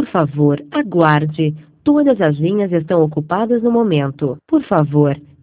Por favor, aguarde. Todas as linhas estão ocupadas no momento. Por favor,